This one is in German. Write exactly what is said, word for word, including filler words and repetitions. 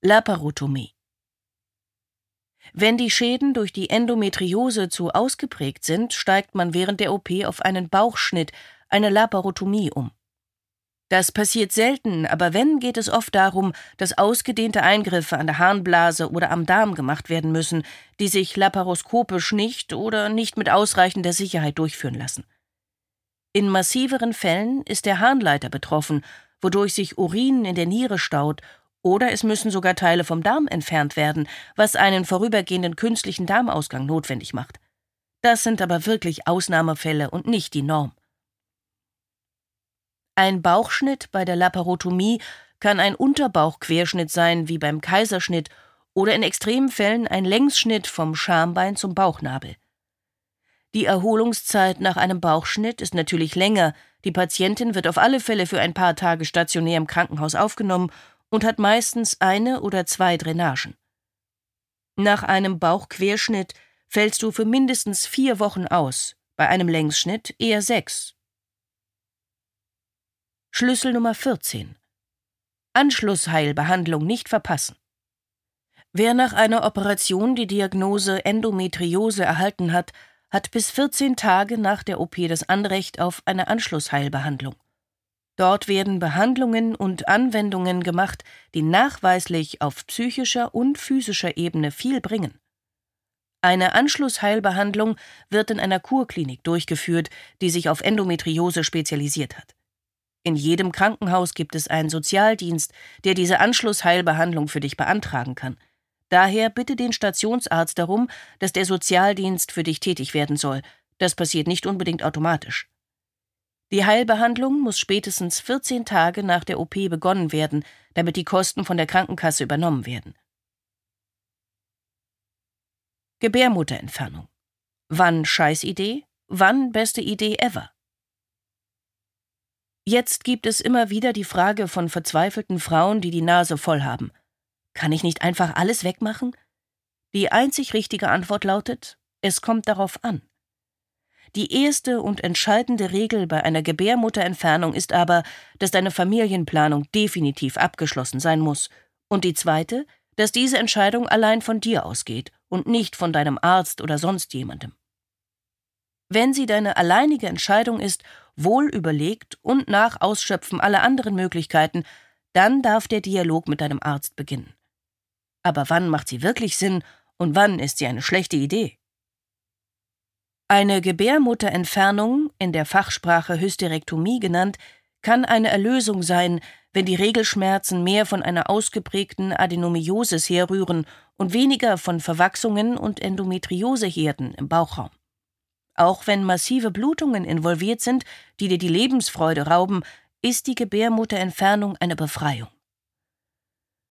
Laparotomie. Wenn die Schäden durch die Endometriose zu ausgeprägt sind, steigt man während der O P auf einen Bauchschnitt, eine Laparotomie, um. Das passiert selten, aber wenn, geht es oft darum, dass ausgedehnte Eingriffe an der Harnblase oder am Darm gemacht werden müssen, die sich laparoskopisch nicht oder nicht mit ausreichender Sicherheit durchführen lassen. In massiveren Fällen ist der Harnleiter betroffen, wodurch sich Urin in der Niere staut, oder es müssen sogar Teile vom Darm entfernt werden, was einen vorübergehenden künstlichen Darmausgang notwendig macht. Das sind aber wirklich Ausnahmefälle und nicht die Norm. Ein Bauchschnitt bei der Laparotomie kann ein Unterbauchquerschnitt sein, wie beim Kaiserschnitt, oder in extremen Fällen ein Längsschnitt vom Schambein zum Bauchnabel. Die Erholungszeit nach einem Bauchschnitt ist natürlich länger, die Patientin wird auf alle Fälle für ein paar Tage stationär im Krankenhaus aufgenommen und hat meistens eine oder zwei Drainagen. Nach einem Bauchquerschnitt fällst du für mindestens vier Wochen aus, bei einem Längsschnitt eher sechs. Schlüssel Nummer vierzehn. Anschlussheilbehandlung nicht verpassen. Wer nach einer Operation die Diagnose Endometriose erhalten hat, hat bis vierzehn Tage nach der O P das Anrecht auf eine Anschlussheilbehandlung. Dort werden Behandlungen und Anwendungen gemacht, die nachweislich auf psychischer und physischer Ebene viel bringen. Eine Anschlussheilbehandlung wird in einer Kurklinik durchgeführt, die sich auf Endometriose spezialisiert hat. In jedem Krankenhaus gibt es einen Sozialdienst, der diese Anschlussheilbehandlung für dich beantragen kann. Daher bitte den Stationsarzt darum, dass der Sozialdienst für dich tätig werden soll. Das passiert nicht unbedingt automatisch. Die Heilbehandlung muss spätestens vierzehn Tage nach der O P begonnen werden, damit die Kosten von der Krankenkasse übernommen werden. Gebärmutterentfernung. Wann Scheißidee, wann beste Idee ever? Jetzt gibt es immer wieder die Frage von verzweifelten Frauen, die die Nase voll haben. Kann ich nicht einfach alles wegmachen? Die einzig richtige Antwort lautet: Es kommt darauf an. Die erste und entscheidende Regel bei einer Gebärmutterentfernung ist aber, dass deine Familienplanung definitiv abgeschlossen sein muss. Und die zweite, dass diese Entscheidung allein von dir ausgeht und nicht von deinem Arzt oder sonst jemandem. Wenn sie deine alleinige Entscheidung ist, wohl überlegt und nach Ausschöpfen aller anderen Möglichkeiten, dann darf der Dialog mit deinem Arzt beginnen. Aber wann macht sie wirklich Sinn und wann ist sie eine schlechte Idee? Eine Gebärmutterentfernung, in der Fachsprache Hysterektomie genannt, kann eine Erlösung sein, wenn die Regelschmerzen mehr von einer ausgeprägten Adenomyosis herrühren und weniger von Verwachsungen und Endometrioseherden im Bauchraum. Auch wenn massive Blutungen involviert sind, die dir die Lebensfreude rauben, ist die Gebärmutterentfernung eine Befreiung.